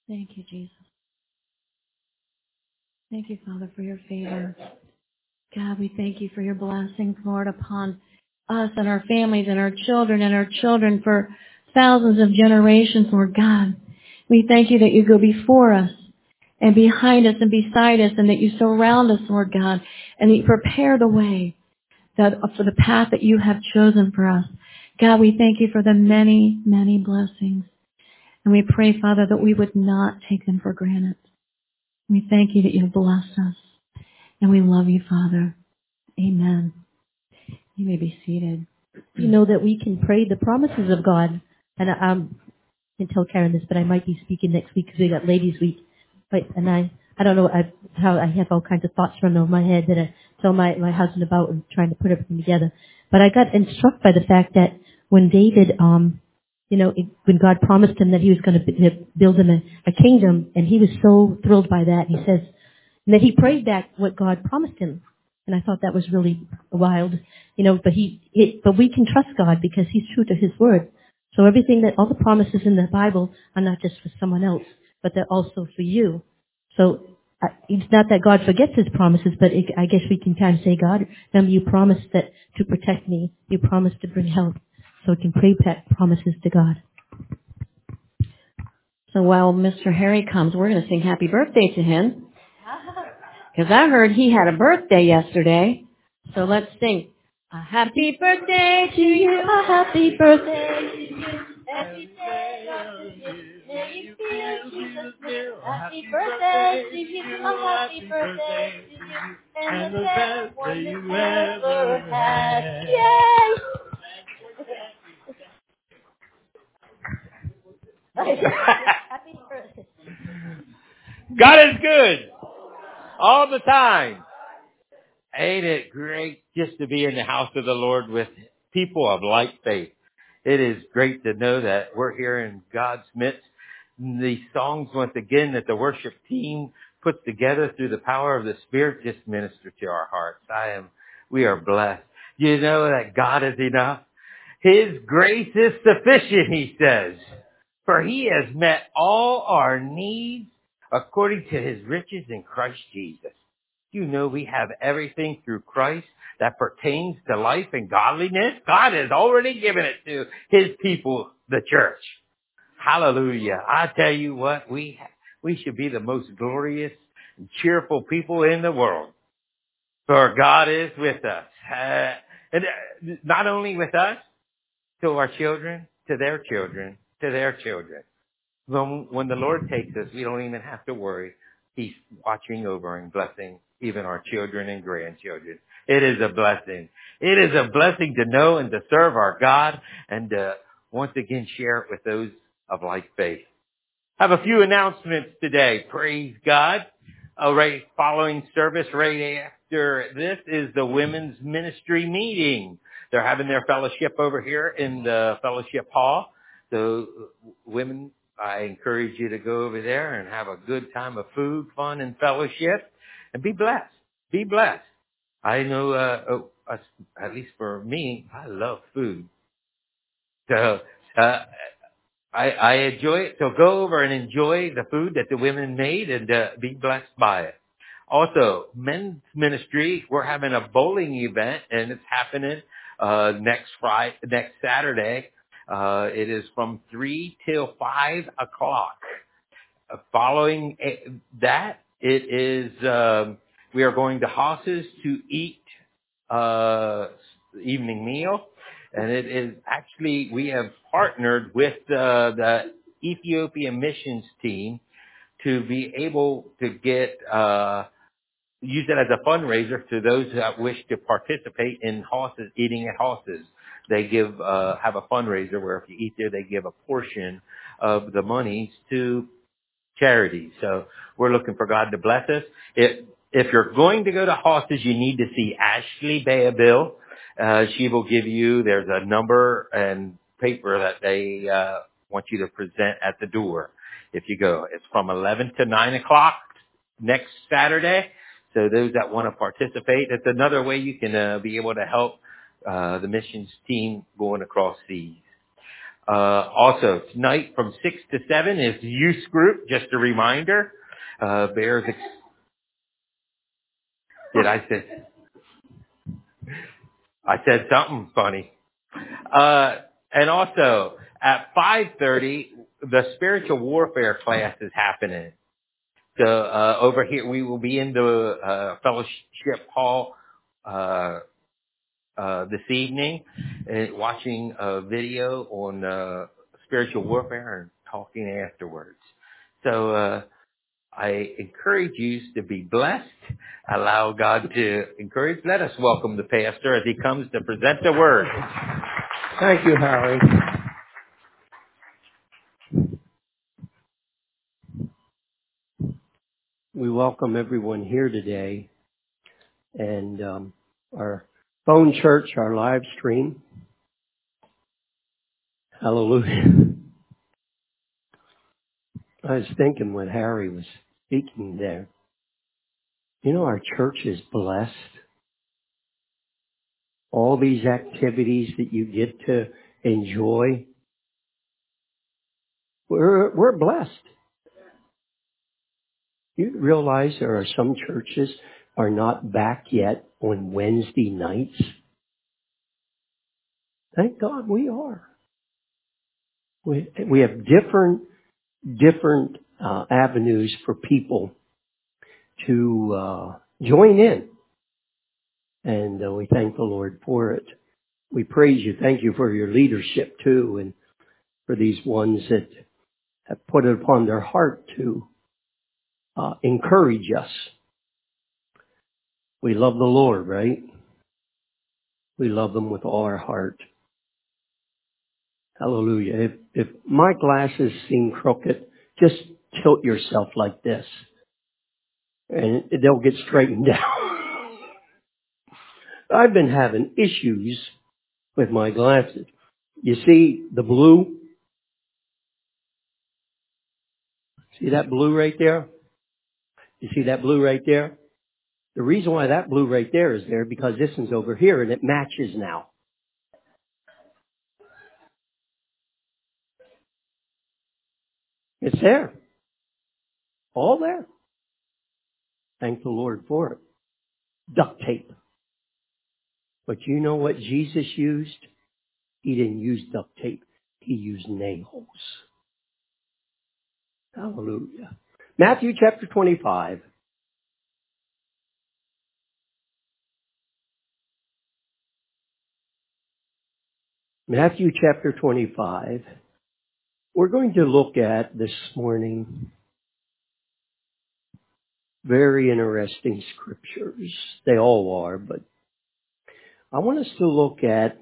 Thank you, Jesus. Thank you, Father, for your favor. God, we thank you for your blessings, Lord, upon us and our families and our children for thousands of generations, Lord God. We thank you that you go before us and behind us and beside us, and that you surround us, Lord God, and that you prepare the way for the path that you have chosen for us. God, we thank you for the many, many blessings. And we pray, Father, that we would not take them for granted. We thank you that you have blessed us. And we love you, Father. Amen. You may be seated. You know that we can pray the promises of God. And I can tell Karen this, but I might be speaking next week because we got Ladies Week. And I don't know how I have all kinds of thoughts running over my head that I tell my husband about and trying to put everything together. But I got struck by the fact that when David, when God promised him that he was going to build him a kingdom, and he was so thrilled by that, he says, and that he prayed back what God promised him. And I thought that was really wild, but but we can trust God because he's true to his word. So all the promises in the Bible are not just for someone else, but they're also for you. So it's not that God forgets his promises, but I guess we can kind of say, God, remember you promised that to protect me. You promised to bring help. So we can pray promises to God. So while Mr. Harry comes, we're going to sing happy birthday to him. Because I heard he had a birthday yesterday. So let's sing. A happy birthday to you. A happy birthday to you. Every day of the year. May you feel Jesus near. Happy birthday to you. A happy birthday to you. And the best one you ever had. Yay! Happy birthday. God is good all the time. Ain't it great just to be in the house of the Lord with people of like faith? It is great to know that we're here in God's midst. These songs, once again, that the worship team puts together through the power of the Spirit just minister to our hearts. We are blessed. You know that God is enough. His grace is sufficient, he says, for he has met all our needs according to his riches in Christ Jesus. You know we have everything through Christ that pertains to life and godliness. God has already given it to his people, the church. Hallelujah. I tell you what, we should be the most glorious and cheerful people in the world. For God is with us. And not only with us, to our children, to their children, to their children. When the Lord takes us, we don't even have to worry. He's watching over and blessing even our children and grandchildren. It is a blessing. It is a blessing to know and to serve our God and to once again share it with those of like faith. I have a few announcements today. Praise God. Right following service right after this is the women's ministry meeting. They're having their fellowship over here in the fellowship hall. So women, I encourage you to go over there and have a good time of food, fun, and fellowship, and be blessed. Be blessed. I know, at least for me, I love food. So, I enjoy it. So go over and enjoy the food that the women made and be blessed by it. Also, men's ministry, we're having a bowling event and it's happening next Saturday. It is from 3 till 5 o'clock. Following that, it is we are going to Hosses to eat evening meal. And it is actually, we have partnered with the Ethiopian missions team to be able to get, use it as a fundraiser to those that wish to participate in Hosses, eating at Hosses. They give, have a fundraiser where if you eat there, they give a portion of the monies to charity. So we're looking for God to bless us. If you're going to go to Hosses, you need to see Ashley Bayaville. She will give you, there's a number and paper that they want you to present at the door if you go. It's from 11 to 9 o'clock next Saturday. So those that want to participate, it's another way you can be able to help the missions team going across seas. Also, tonight from 6 to 7 is the youth group. Just a reminder. I said something funny. And also, at 5:30, the spiritual warfare class is happening. So, over here, we will be in the, fellowship hall, this evening, watching a video on, spiritual warfare and talking afterwards. So, I encourage you to be blessed. Allow God to encourage. Let us welcome the pastor as he comes to present the word. Thank you, Harry. We welcome everyone here today, and our phone church, our live stream. Hallelujah. I was thinking when Harry was speaking there, you know, our church is blessed. All these activities that you get to enjoy, we're blessed. You realize there are some churches are not back yet on Wednesday nights? Thank God we are. We have different avenues for people to join in. And we thank the Lord for it. We praise you. Thank you for your leadership too, and for these ones that have put it upon their heart to encourage us. We love the Lord, right? We love Him with all our heart. Hallelujah. If my glasses seem crooked, just tilt yourself like this, and they'll get straightened down. I've been having issues with my glasses. You see the blue? See that blue right there? You see that blue right there? The reason why that blue right there is there because this one's over here and it matches now. It's there. All there. Thank the Lord for it. Duct tape. But you know what Jesus used? He didn't use duct tape. He used nails. Hallelujah. Matthew chapter 25. Matthew chapter 25. We're going to look at this morning very interesting scriptures. They all are, but I want us to look at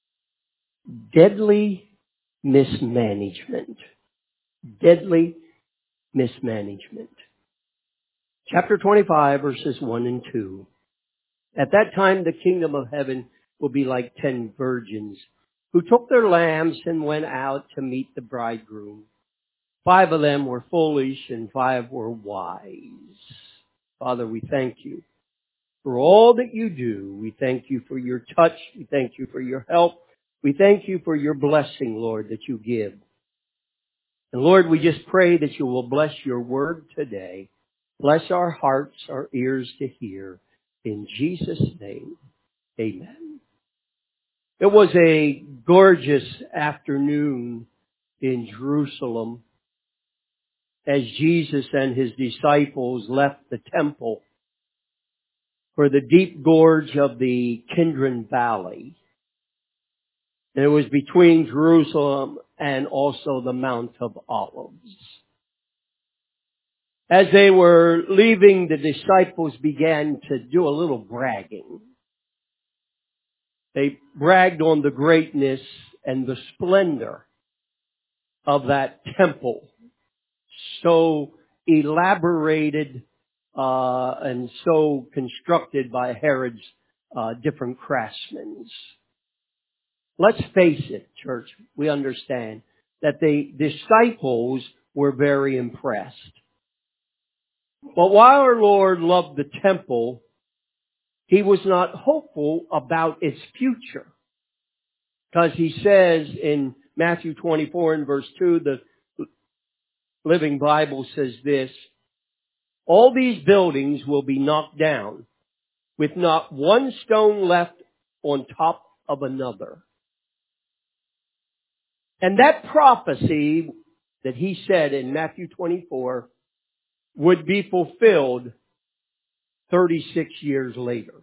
deadly mismanagement. Deadly mismanagement. Chapter 25, verses 1 and 2. At that time, the kingdom of heaven will be like 10 virgins who took their lamps and went out to meet the bridegroom. 5 of them were foolish and 5 were wise. Father, we thank you for all that you do. We thank you for your touch. We thank you for your help. We thank you for your blessing, Lord, that you give. And Lord, we just pray that you will bless your word today. Bless our hearts, our ears to hear. In Jesus' name, amen. It was a gorgeous afternoon in Jerusalem as Jesus and his disciples left the temple for the deep gorge of the Kidron Valley. And it was between Jerusalem and also the Mount of Olives. As they were leaving, the disciples began to do a little bragging. They bragged on the greatness and the splendor of that temple. So elaborated and so constructed by Herod's different craftsmen. Let's face it, church, we understand that the disciples were very impressed. But while our Lord loved the temple, He was not hopeful about its future. Because He says in Matthew 24 and verse 2, the Living Bible says this, all these buildings will be knocked down with not one stone left on top of another. And that prophecy that he said in Matthew 24 would be fulfilled 36 years later,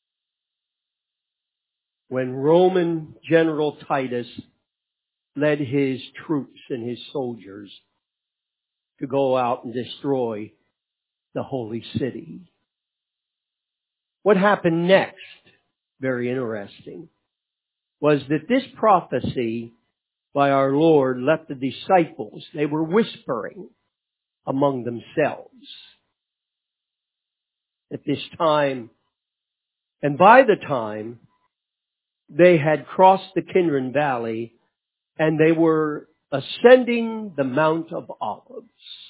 when Roman General Titus led his troops and his soldiers to go out and destroy the holy city. What happened next, very interesting, was that this prophecy by our Lord left the disciples. They were whispering among themselves at this time. And by the time they had crossed the Kidron Valley and they were ascending the Mount of Olives,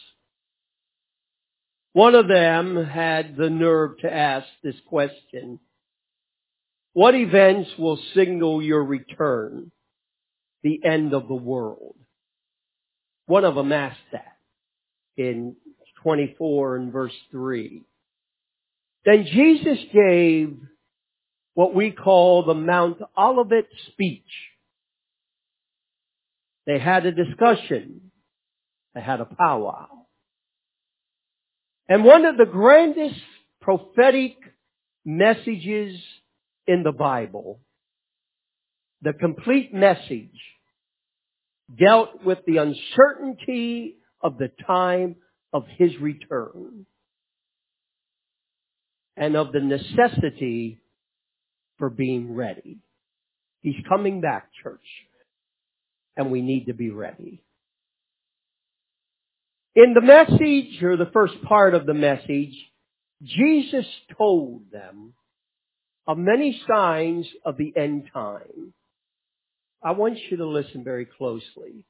one of them had the nerve to ask this question: what events will signal your return, the end of the world? One of them asked that in 24 and verse 3. Then Jesus gave what we call the Mount Olivet speech. They had a discussion. They had a powwow. And one of the grandest prophetic messages in the Bible, the complete message, dealt with the uncertainty of the time of His return and of the necessity for being ready. He's coming back, church, and we need to be ready. In the message, or the first part of the message, Jesus told them of many signs of the end time. I want you to listen very closely.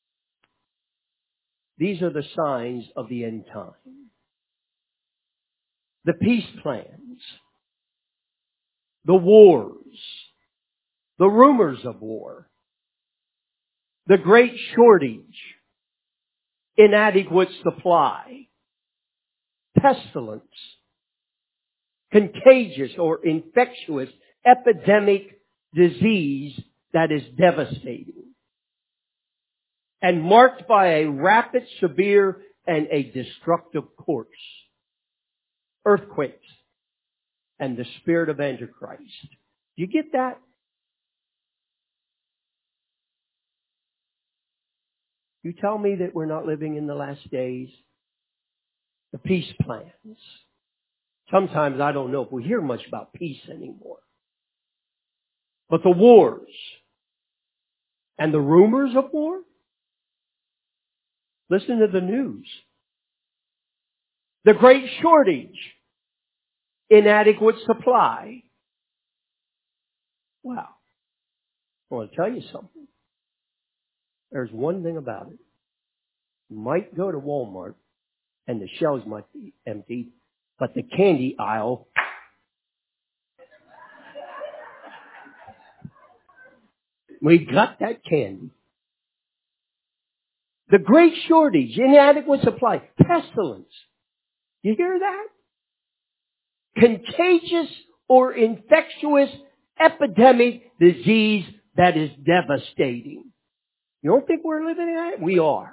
These are the signs of the end time. The peace plans, the wars, the rumors of war, the great shortage, inadequate supply, pestilence, contagious or infectious epidemic disease that is devastating and marked by a rapid, severe, and a destructive course. Earthquakes and the spirit of Antichrist. Do you get that? You tell me that we're not living in the last days. The peace plans. Sometimes I don't know if we hear much about peace anymore. But the wars and the rumors of war. Listen to the news. The great shortage. Inadequate supply. Wow. I want to tell you something. There's one thing about it. You might go to Walmart and the shelves might be empty, but the candy aisle, we got that candy. The great shortage, inadequate supply, pestilence. You hear that? Contagious or infectious epidemic disease that is devastating. You don't think we're living in that? We are.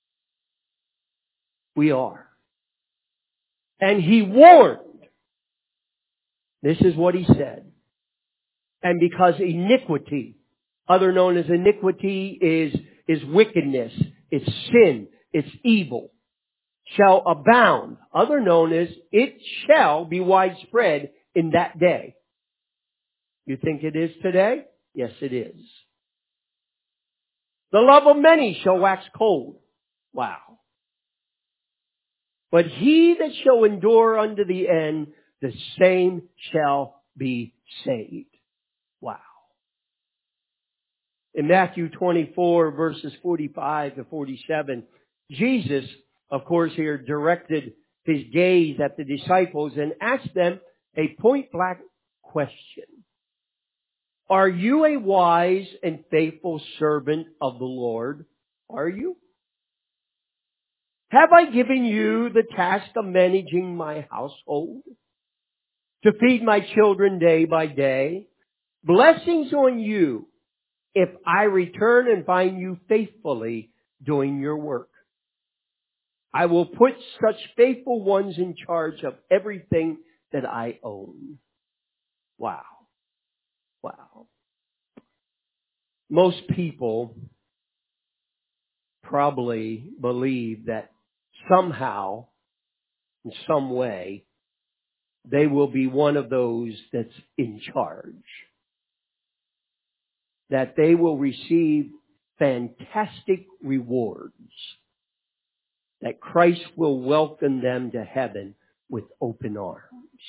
We are. And He warned. This is what He said. And because iniquity, other known as iniquity, is wickedness, it's sin, it's evil, shall abound. Other known as it shall be widespread in that day. You think it is today? Yes, it is. The love of many shall wax cold. Wow. But he that shall endure unto the end, the same shall be saved. Wow. In Matthew 24, verses 45 to 47, Jesus, of course, here directed His gaze at the disciples and asked them a point-blank question. Are you a wise and faithful servant of the Lord? Are you? Have I given you the task of managing my household? To feed my children day by day? Blessings on you if I return and find you faithfully doing your work. I will put such faithful ones in charge of everything that I own. Wow. Wow. Most people probably believe that somehow, in some way, they will be one of those that's in charge. That they will receive fantastic rewards. That Christ will welcome them to heaven with open arms.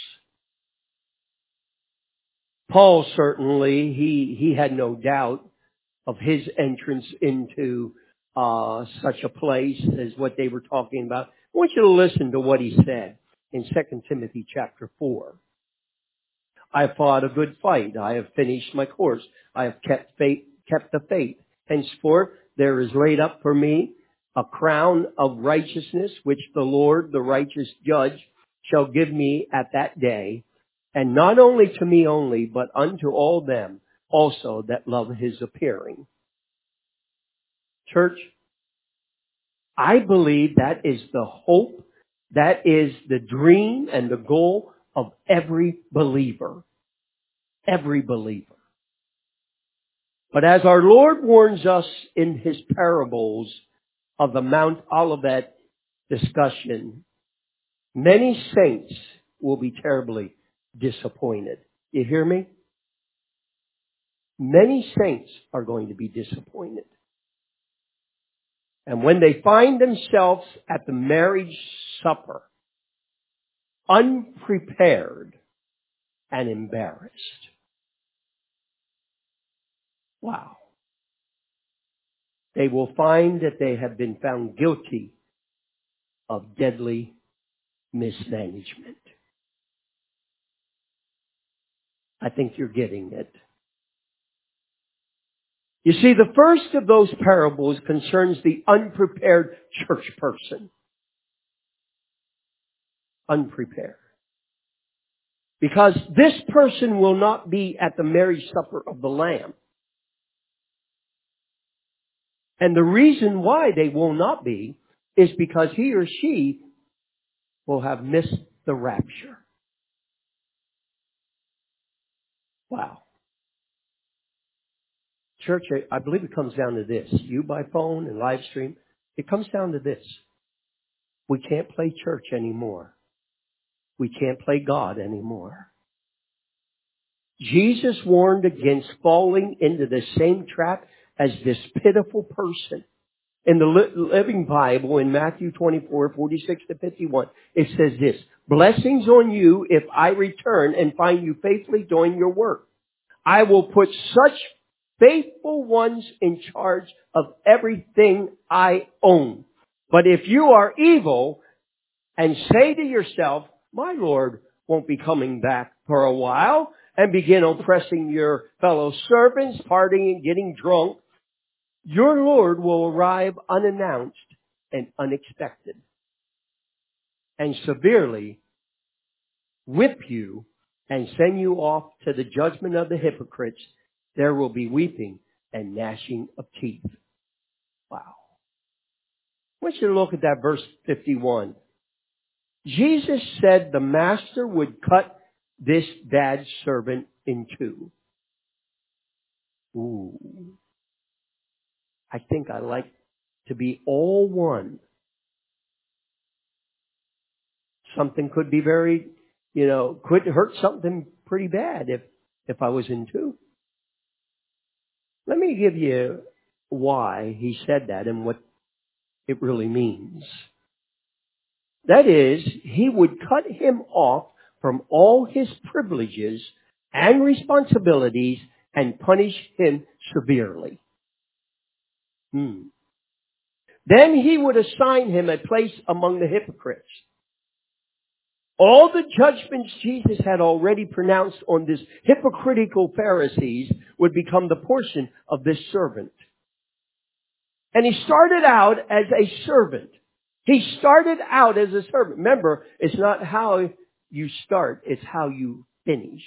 Paul certainly, he had no doubt of his entrance into such a place as what they were talking about. I want you to listen to what he said in 2 Timothy chapter 4. I have fought a good fight. I have finished my course. I have kept the faith. Henceforth, there is laid up for me a crown of righteousness, which the Lord, the righteous judge, shall give me at that day. And not only to me only, but unto all them also that love his appearing. Church, I believe that is the hope, that is the dream and the goal of every believer. Every believer. But as our Lord warns us in his parables of the Mount Olivet discussion, many saints will be terribly disappointed. You hear me? Many saints are going to be disappointed. And when they find themselves at the marriage supper, unprepared and embarrassed. Wow. They will find that they have been found guilty of deadly mismanagement. I think you're getting it. You see, the first of those parables concerns the unprepared church person. Unprepared. Because this person will not be at the marriage supper of the Lamb. And the reason why they will not be is because he or she will have missed the rapture. Wow. Church, I believe it comes down to this. You by phone and live stream, it comes down to this. We can't play church anymore. We can't play God anymore. Jesus warned against falling into the same trap as this pitiful person. In the Living Bible, in Matthew 24:46-51, it says this, blessings on you if I return and find you faithfully doing your work. I will put such faithful ones in charge of everything I own. But if you are evil and say to yourself, my Lord won't be coming back for a while, and begin oppressing your fellow servants, partying, getting drunk, your Lord will arrive unannounced and unexpected and severely whip you and send you off to the judgment of the hypocrites. There will be weeping and gnashing of teeth. Wow. I want you to look at that verse 51. Jesus said the master would cut this bad servant in two. Ooh. I think I like to be all one. Something could be very, could hurt something pretty bad if I was in two. Let me give you why he said that and what it really means. That is, he would cut him off from all his privileges and responsibilities and punish him severely. Then he would assign him a place among the hypocrites. All the judgments Jesus had already pronounced on this hypocritical Pharisees would become the portion of this servant. And he started out as a servant. He started out as a servant. Remember, it's not how you start, it's how you finish.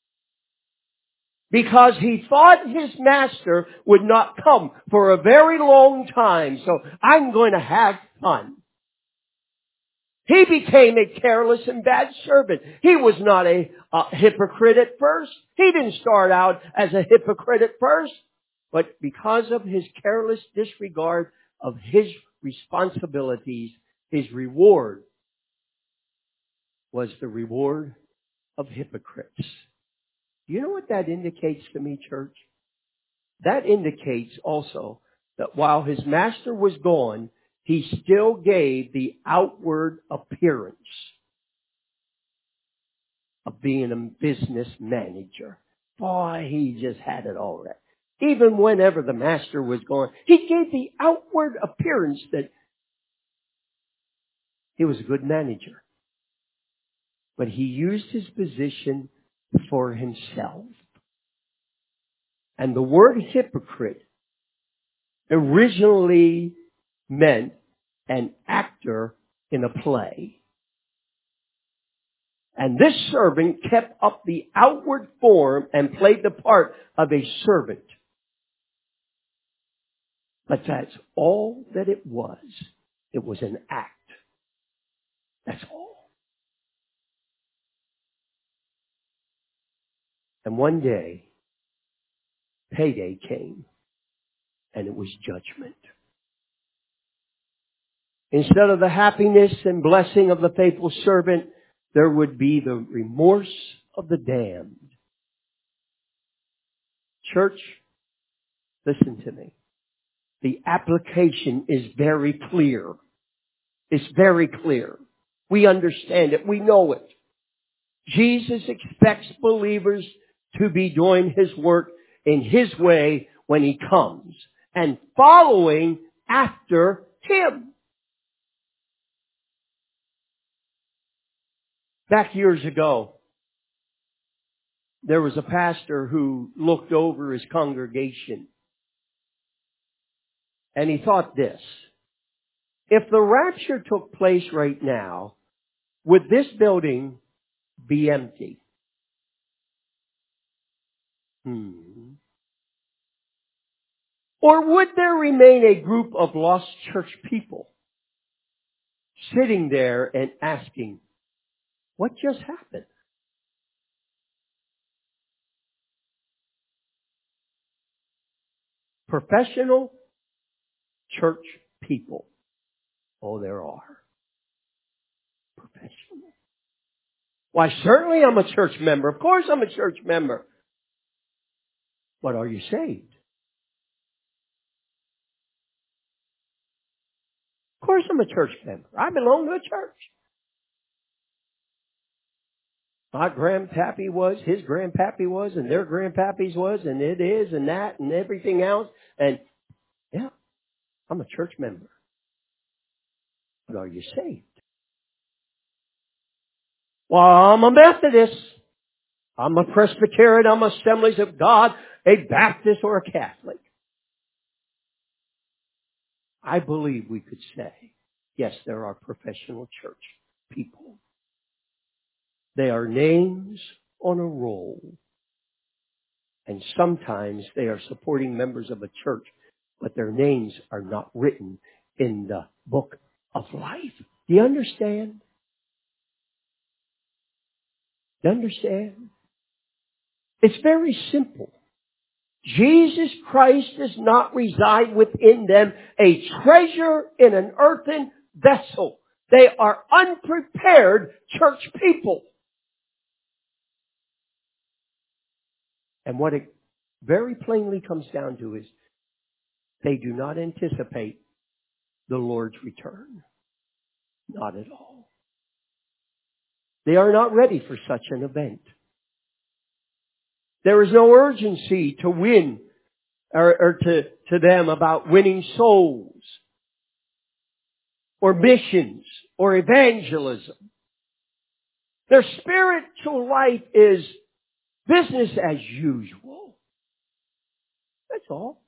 Because he thought his master would not come for a very long time, so I'm going to have fun. He became a careless and bad servant. He was not a hypocrite at first. He didn't start out as a hypocrite at first. But because of his careless disregard of his responsibilities, his reward was the reward of hypocrites. Do you know what that indicates to me, church? That indicates also that while his master was gone, he still gave the outward appearance of being a business manager. Boy, he just had it all right. Even whenever the master was gone, he gave the outward appearance that he was a good manager. But he used his position for himself. And the word hypocrite originally meant an actor in a play. And this servant kept up the outward form and played the part of a servant. But that's all that it was. It was an act. That's all. And one day, payday came, and it was judgment. Instead of the happiness and blessing of the faithful servant, there would be the remorse of the damned. Church, listen to me. The application is very clear. It's very clear. We understand it. We know it. Jesus expects believers to be doing His work in His way when He comes and following after Him. Back years ago, there was a pastor who looked over his congregation. And he thought this: if the rapture took place right now, would this building be empty? Or would there remain a group of lost church people sitting there and asking, what just happened? Professional church people. Oh, there are. Professional. Why, certainly I'm a church member. Of course I'm a church member. But are you saved? Of course I'm a church member. I belong to a church. My grandpappy was, his grandpappy was, and their grandpappies was, and it is, and that, and everything else. And yeah, I'm a church member. But are you saved? Well, I'm a Methodist. I'm a Presbyterian. I'm Assemblies of God, a Baptist, or a Catholic. I believe we could say, yes, there are professional church people. They are names on a roll. And sometimes they are supporting members of a church, but their names are not written in the book of life. Do you understand? Do you understand? It's very simple. Jesus Christ does not reside within them, a treasure in an earthen vessel. They are unprepared church people. And what it very plainly comes down to is they do not anticipate the Lord's return. Not at all. They are not ready for such an event. There is no urgency to win or to them about winning souls or missions or evangelism. Their spiritual life is business as usual. That's all.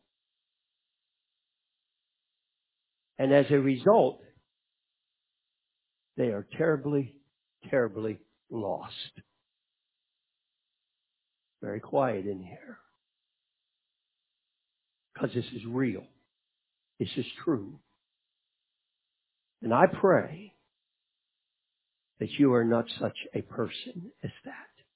And as a result, they are terribly, terribly lost. Very quiet in here. Because this is real. This is true. And I pray that you are not such a person as that.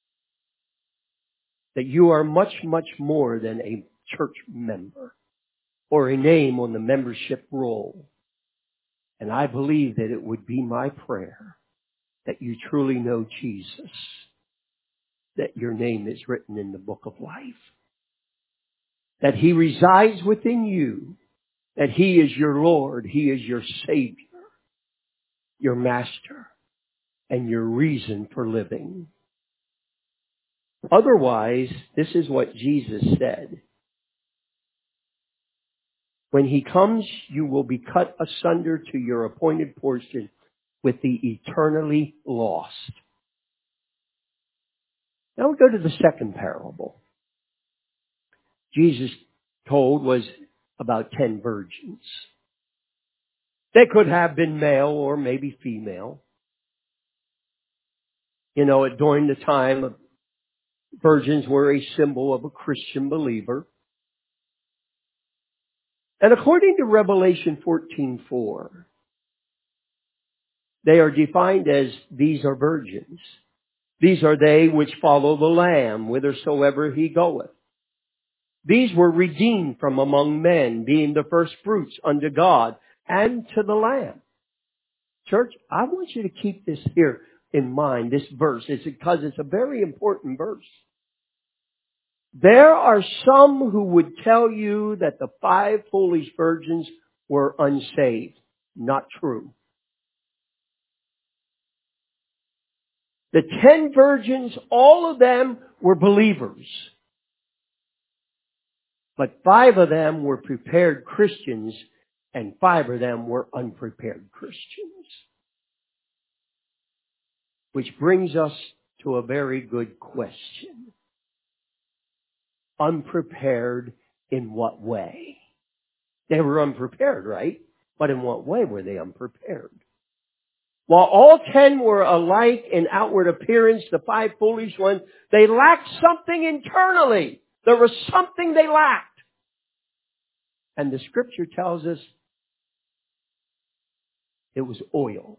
That you are much, much more than a church member or a name on the membership roll. And I believe that it would be my prayer that you truly know Jesus, that your name is written in the book of life, that He resides within you, that He is your Lord, He is your Savior, your Master, and your reason for living. Otherwise, this is what Jesus said. When He comes, you will be cut asunder to your appointed portion with the eternally lost. Now we go to the second parable. Jesus told was about 10 virgins. They could have been male or maybe female. You know, during the time, virgins were a symbol of a Christian believer. And according to Revelation 14:4, they are defined as these are virgins. These are they which follow the Lamb whithersoever He goeth. These were redeemed from among men, being the first fruits unto God and to the Lamb. Church, I want you to keep this here in mind, this verse. It's because it's a very important verse. There are some who would tell you that the 5 foolish virgins were unsaved. Not true. The 10 virgins, all of them were believers. But 5 of them were prepared Christians and 5 of them were unprepared Christians. Which brings us to a very good question. Unprepared in what way? They were unprepared, right? But in what way were they unprepared? While all 10 were alike in outward appearance, the 5 foolish ones, they lacked something internally. There was something they lacked. And the scripture tells us it was oil.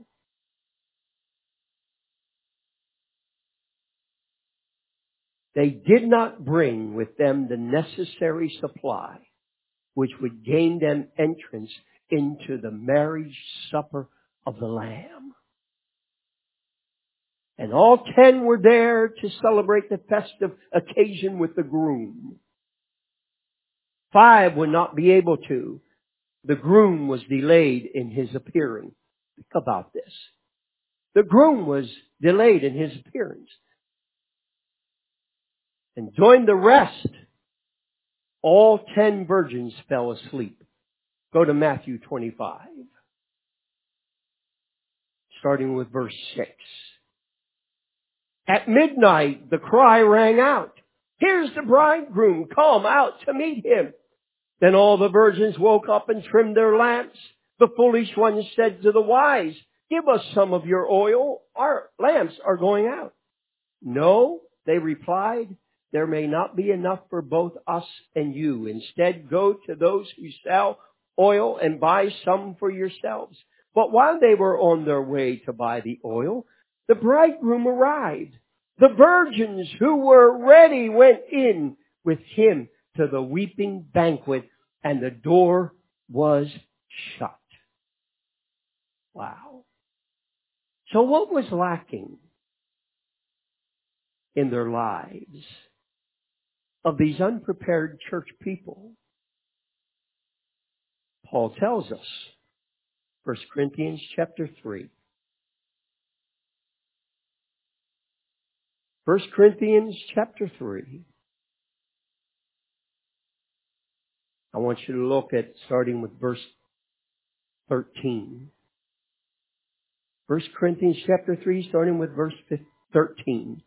They did not bring with them the necessary supply which would gain them entrance into the marriage supper of the Lamb. And all 10 were there to celebrate the festive occasion with the groom. 5 would not be able to. The groom was delayed in his appearing. Think about this. The groom was delayed in his appearance. And join the rest. All 10 virgins fell asleep. Go to Matthew 25. Starting with verse 6. At midnight, the cry rang out, "Here's the bridegroom, come out to meet him." Then all the virgins woke up and trimmed their lamps. The foolish ones said to the wise, "Give us some of your oil. Our lamps are going out." "No," they replied, "there may not be enough for both us and you. Instead, go to those who sell oil and buy some for yourselves." But while they were on their way to buy the oil, the bridegroom arrived. The virgins who were ready went in with him to the weeping banquet, and the door was shut. Wow. So what was lacking in their lives of these unprepared church people? Paul tells us, 1 Corinthians chapter 3. 1 Corinthians chapter 3. I want you to look at starting with verse 13. 1 Corinthians chapter 3, starting with verse 13.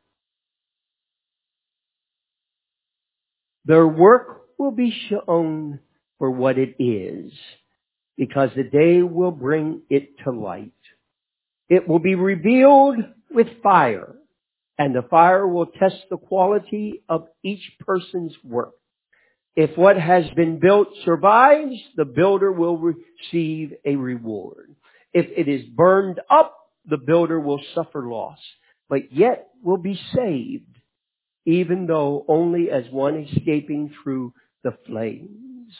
Their work will be shown for what it is, because the day will bring it to light. It will be revealed with fire, and the fire will test the quality of each person's work. If what has been built survives, the builder will receive a reward. If it is burned up, the builder will suffer loss, but yet will be saved, even though only as one escaping through the flames.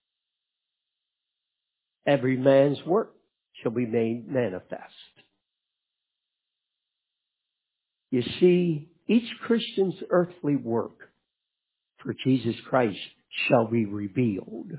Every man's work shall be made manifest. You see, each Christian's earthly work for Jesus Christ shall be revealed.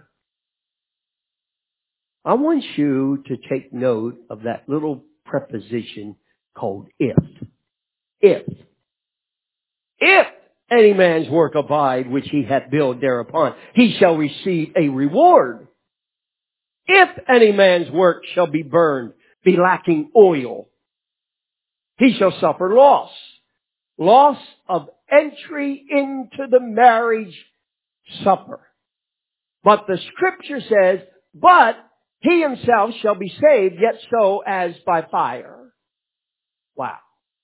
I want you to take note of that little preposition called if. If. If any man's work abide which he hath built thereupon, he shall receive a reward. If any man's work shall be burned, be lacking oil, he shall suffer loss. Loss of entry into the marriage supper. But the scripture says, but he himself shall be saved, yet so as by fire. Wow.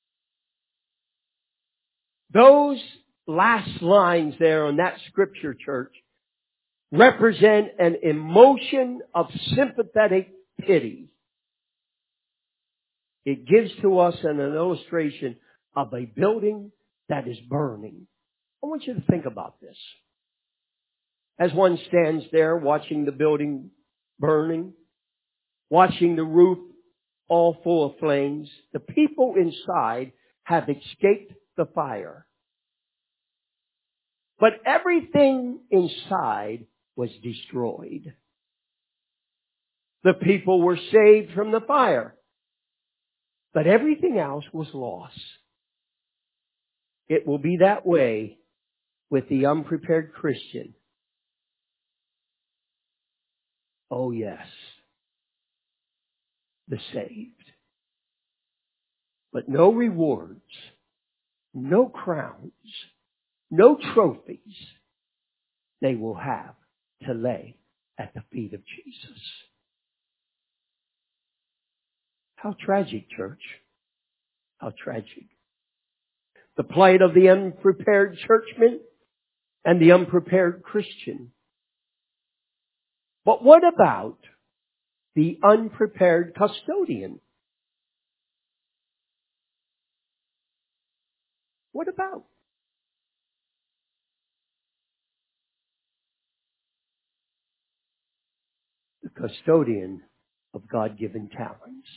Those last lines there on that scripture, church, represent an emotion of sympathetic pity. It gives to us an illustration of a building that is burning. I want you to think about this. As one stands there watching the building burning, watching the roof all full of flames, the people inside have escaped the fire. But everything inside was destroyed. The people were saved from the fire, but everything else was lost. It will be that way with the unprepared Christian. Oh yes, the saved. But no rewards, no crowns, no trophies they will have to lay at the feet of Jesus. How tragic, church. How tragic. The plight of the unprepared churchman and the unprepared Christian. But what about the unprepared custodian? What about? The custodian of God-given talents.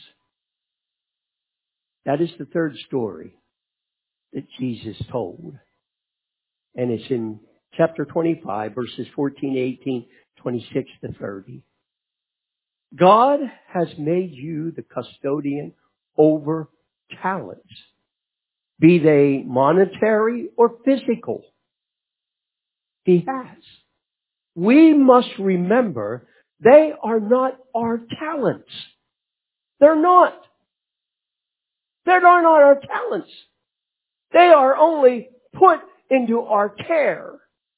That is the third story that Jesus told. And it's in chapter 25, verses 14, 18, 26 to 30. God has made you the custodian over talents, be they monetary or physical. He has. We must remember they are not our talents. They're not. They're not our talents. They are only put into our care.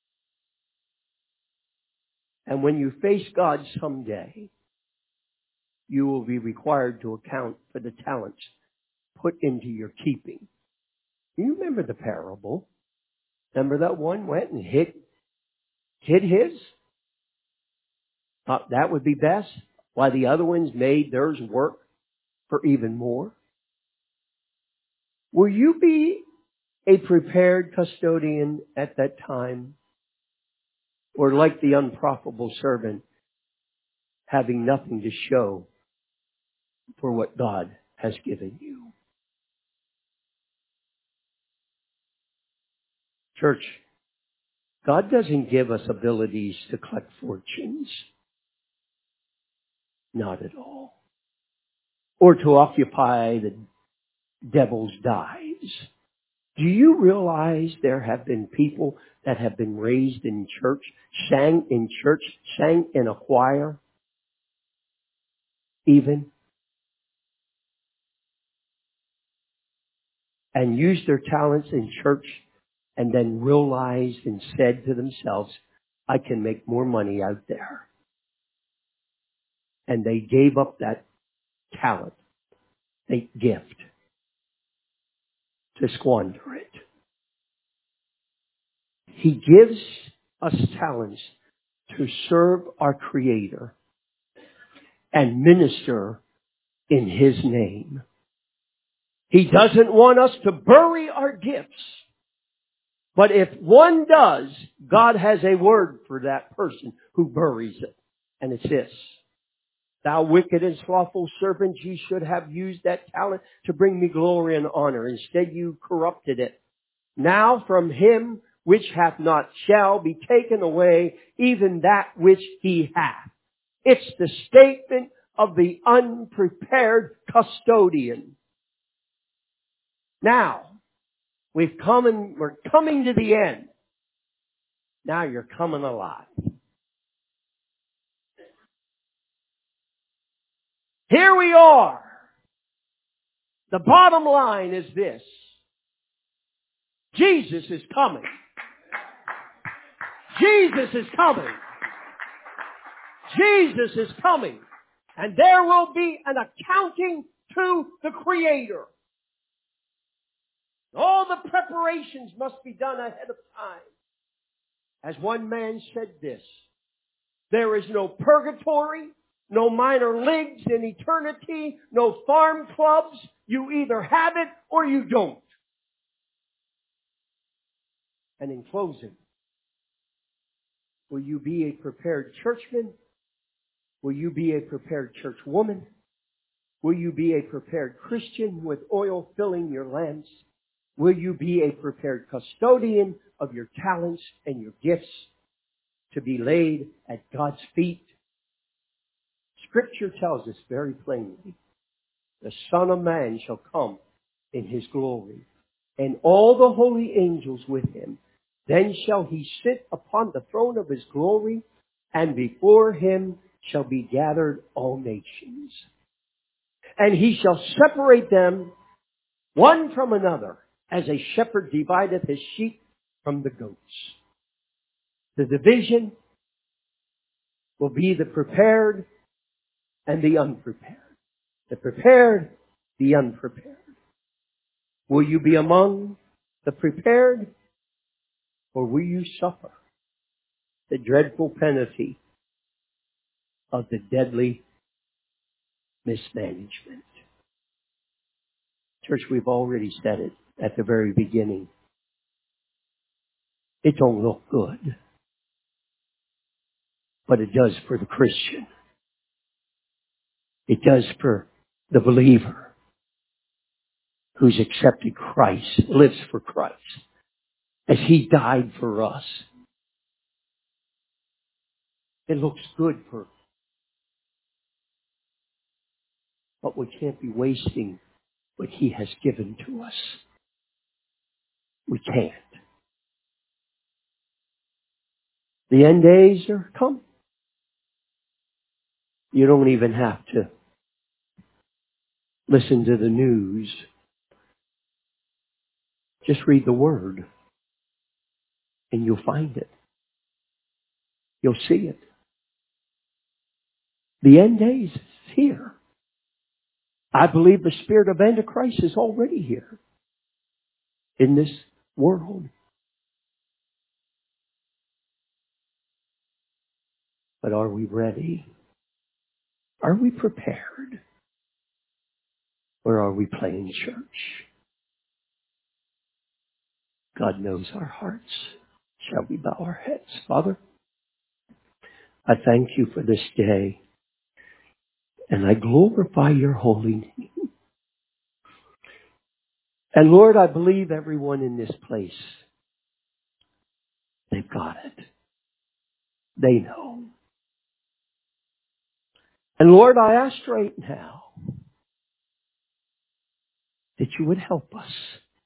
And when you face God someday, you will be required to account for the talents put into your keeping. You remember the parable? Remember that one went and hid his? Thought that would be best, while the other ones made theirs work for even more. Will you be a prepared custodian at that time? Or like the unprofitable servant, having nothing to show for what God has given you? Church, God doesn't give us abilities to collect fortunes. Not at all. Or to occupy the devil's dives. Do you realize there have been people that have been raised in church, sang in a choir, even? and used their talents in church and then realized and said to themselves, I can make more money out there. And they gave up that talent, a gift, to squander it. He gives us talents to serve our Creator and minister in His name. He doesn't want us to bury our gifts. But if one does, God has a word for that person who buries it. And it's this. Thou wicked and slothful servant, ye should have used that talent to bring me glory and honor. Instead you corrupted it. Now from him which hath not shall be taken away even that which he hath. It's the statement of the unprepared custodian. Now, we're coming to the end. Now you're coming alive. Here we are. The bottom line is this. Jesus is coming. Jesus is coming. Jesus is coming. And there will be an accounting to the Creator. All the preparations must be done ahead of time. As one man said this, there is no purgatory, no minor leagues in eternity, no farm clubs. You either have it or you don't. And in closing, will you be a prepared churchman? Will you be a prepared churchwoman? Will you be a prepared Christian with oil filling your lamps? Will you be a prepared custodian of your talents and your gifts to be laid at God's feet? Scripture tells us very plainly, the Son of Man shall come in His glory, and all the holy angels with Him. Then shall He sit upon the throne of His glory, and before Him shall be gathered all nations. And He shall separate them one from another, as a shepherd divideth his sheep from the goats. The division will be the prepared and the unprepared. The prepared, the unprepared. Will you be among the prepared, or will you suffer the dreadful penalty of the deadly mismanagement? Church, we've already said it at the very beginning. It don't look good, but it does for the Christian. It does for the believer who's accepted Christ, lives for Christ, as He died for us. It looks good but we can't be wasting what He has given to us. We can't. The end days are coming. You don't even have to listen to the news. Just read the Word, and you'll find it. You'll see it. The end days is here. I believe the spirit of Antichrist is already here in this world. But are we ready? Are we prepared? Or are we playing church? God knows our hearts. Shall we bow our heads? Father, I thank You for this day, and I glorify Your holy name. And Lord, I believe everyone in this place, they've got it. They know. And Lord, I ask right now that You would help us.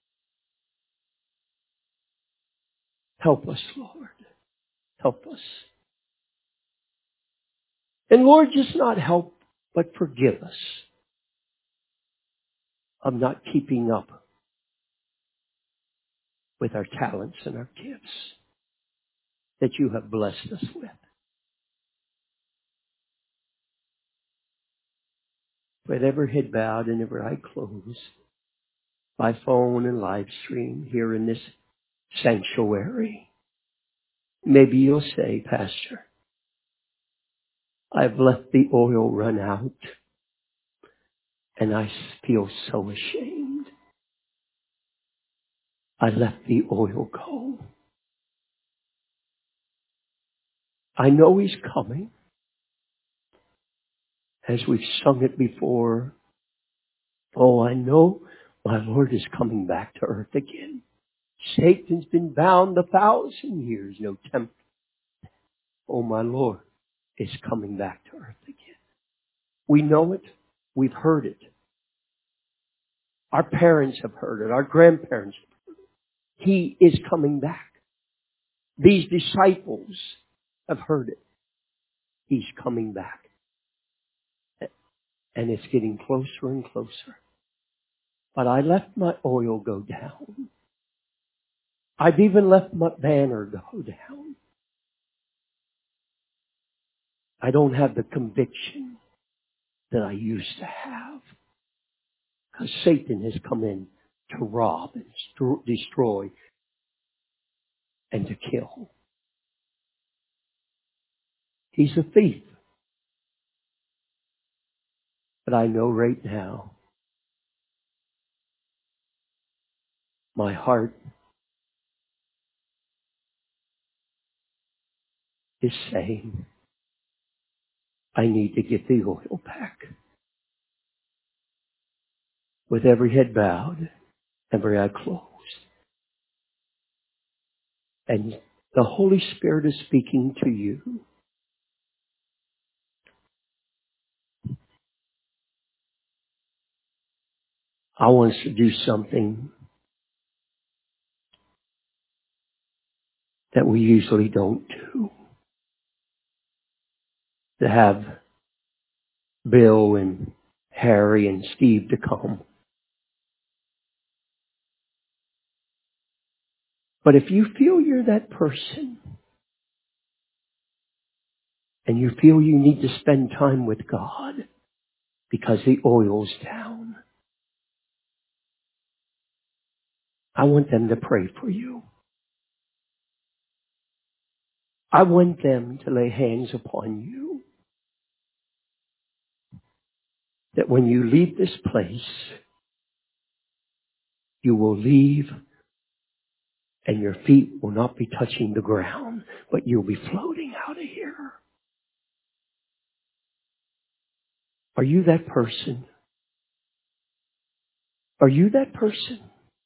Help us, Lord. Help us. And Lord, just not help, but forgive us of not keeping up with our talents and our gifts that you have blessed us with. With every head bowed and every eye closed, by phone and live stream here in this sanctuary, maybe you'll say, Pastor, I've let the oil run out and I feel so ashamed. I let the oil go. I know He's coming. As we've sung it before, oh, I know my Lord is coming back to earth again. Satan's been bound 1,000 years, no temper. Oh, my Lord is coming back to earth again. We know it. We've heard it. Our parents have heard it. Our grandparents have heard it. He is coming back. These disciples have heard it. He's coming back. And it's getting closer and closer. But I left my oil go down. I've even left my banner go down. I don't have the conviction that I used to have. Because Satan has come in to rob and destroy and to kill. He's a thief. But I know right now, my heart is saying, I need to get the oil back. With every head bowed, every eye closed. And the Holy Spirit is speaking to you. I want us to do something that we usually don't do. To have Bill and Harry and Steve to come. But if you feel you're that person and you feel you need to spend time with God because the oil's down, I want them to pray for you. I want them to lay hands upon you. That when you leave this place, you will leave and your feet will not be touching the ground, but you'll be floating out of here. Are you that person? Are you that person?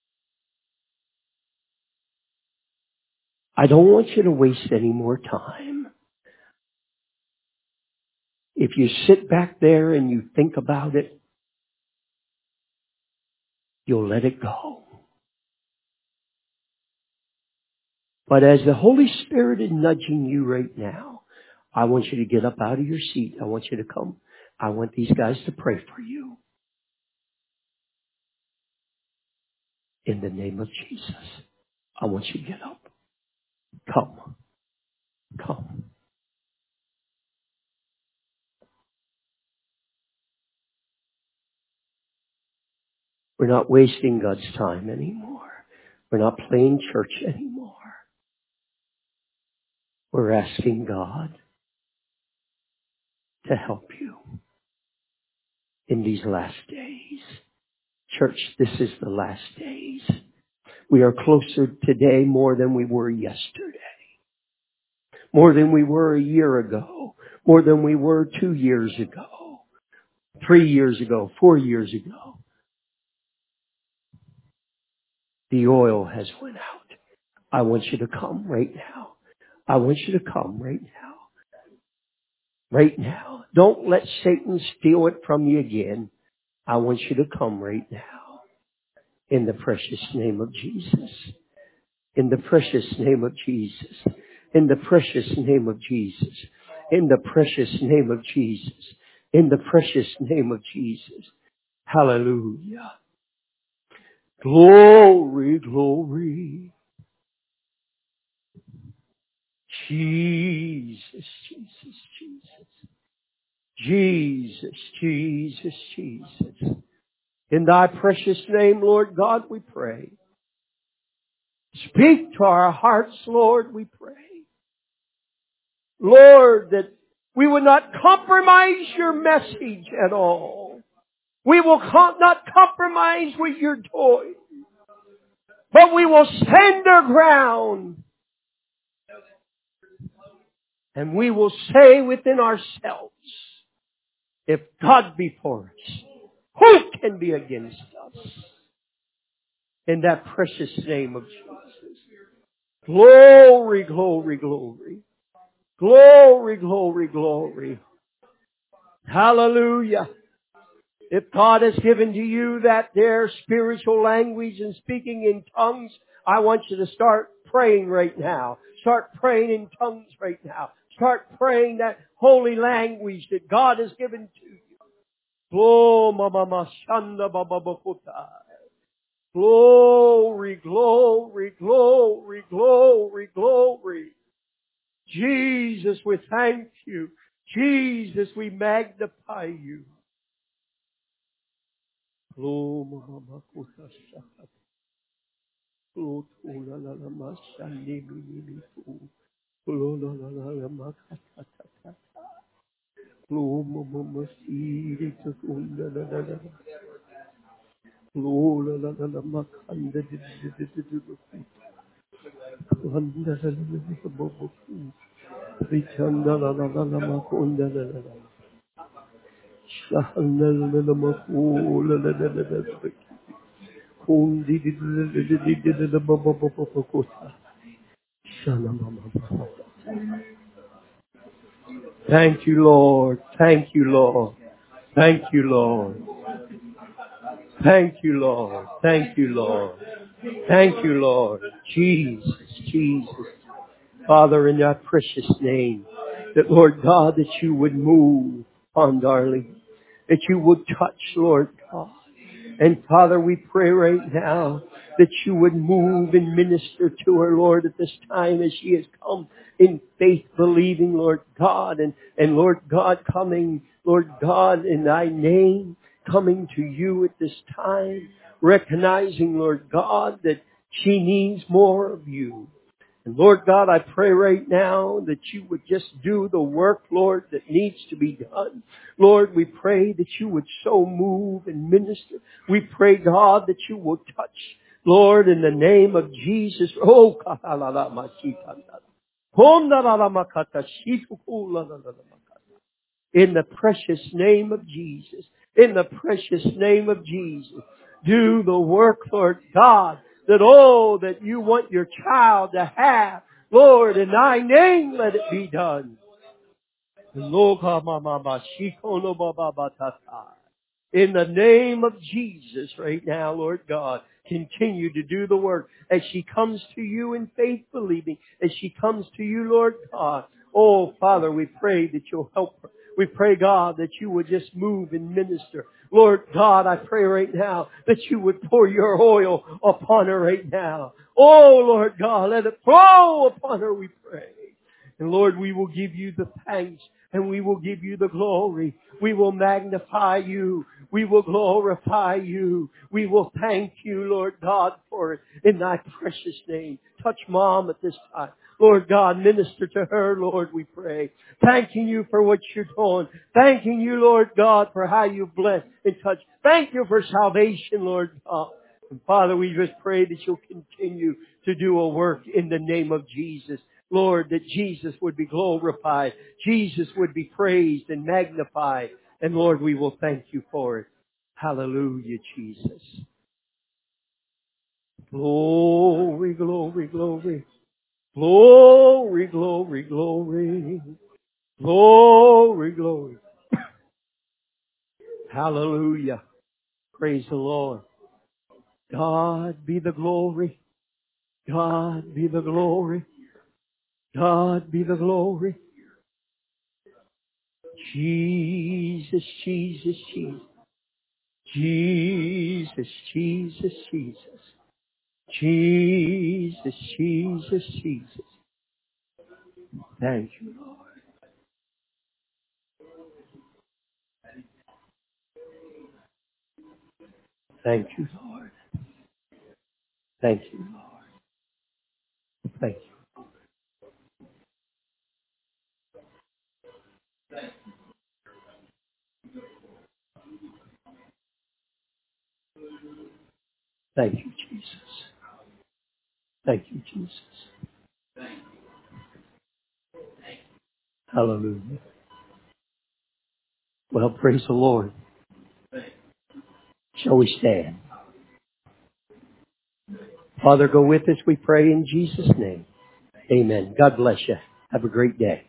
I don't want you to waste any more time. If you sit back there and you think about it, you'll let it go. But as the Holy Spirit is nudging you right now, I want you to get up out of your seat. I want you to come. I want these guys to pray for you. In the name of Jesus. I want you to get up. Come. Come. We're not wasting God's time anymore. We're not playing church anymore. We're asking God to help you in these last days. Church, this is the last days. We are closer today more than we were yesterday. More than we were a year ago. More than we were 2 years ago. 3 years ago. 4 years ago. The oil has went out. I want you to come right now. I want you to come right now. Right now. Don't let Satan steal it from you again. I want you to come right now. In the precious name of Jesus. In the precious name of Jesus. In the precious name of Jesus. In the precious name of Jesus. In the precious name of Jesus. Hallelujah. Glory, glory. Jesus, Jesus, Jesus. Jesus, Jesus, Jesus. In thy precious name, Lord God, we pray. Speak to our hearts, Lord, we pray. Lord, that we would not compromise your message at all. We will not compromise with your toys, but we will stand our ground. And we will say within ourselves, if God be for us, who can be against us? In that precious name of Jesus. Glory, glory, glory. Glory, glory, glory. Hallelujah. If God has given to you that there spiritual language and speaking in tongues, I want you to start praying right now. Start praying in tongues right now. Start praying that holy language that God has given to you. Glory, glory, glory, glory, glory. Jesus, we thank you. Jesus, we magnify you. Thank you, Lord. Thank you, Lord. Thank you, Lord. Thank you, Lord. Thank you, Lord. Thank you, Lord. Jesus, Jesus. Father, in that precious name, that Lord God, that you would move on darling, that you would touch, Lord God. And Father, we pray right now that you would move and minister to her, Lord, at this time as she has come in faith, believing, Lord God, and Lord God, coming, Lord God, in thy name, coming to you at this time, recognizing, Lord God, that she needs more of you. And Lord God, I pray right now that you would just do the work, Lord, that needs to be done. Lord, we pray that you would so move and minister. We pray, God, that you will touch, Lord, in the name of Jesus. Oh, in the precious name of Jesus. In the precious name of Jesus. Do the work, Lord God, that you want your child to have. Lord, in thy name let it be done. In the name of Jesus right now, Lord God, continue to do the work as she comes to you in faith believing, as she comes to you, Lord God. Oh, Father, we pray that you'll help her. We pray, God, that you would just move and minister. Lord God, I pray right now that you would pour your oil upon her right now. Oh, Lord God, let it flow upon her, we pray. And Lord, we will give you the thanks and we will give you the glory. We will magnify you. We will glorify you. We will thank you, Lord God, for it in thy precious name. Touch Mom at this time. Lord God, minister to her, Lord, we pray. Thanking you for what you're doing. Thanking you, Lord God, for how you bless and touch. Thank you for salvation, Lord God. And Father, we just pray that you'll continue to do a work in the name of Jesus. Lord, that Jesus would be glorified. Jesus would be praised and magnified. And Lord, we will thank you for it. Hallelujah, Jesus. Glory, glory, glory. Glory, glory, glory. Glory, glory. Hallelujah. Praise the Lord. God be the glory. God be the glory. God be the glory. Jesus, Jesus, Jesus. Jesus, Jesus, Jesus. Jesus, Jesus, Jesus. Thank you, Lord. Thank you, Lord. Thank you, Lord. Thank you. Thank you, Jesus. Thank you, Jesus. Hallelujah. Well, praise the Lord. Shall we stand? Father, go with us, we pray in Jesus' name. Amen. God bless you. Have a great day.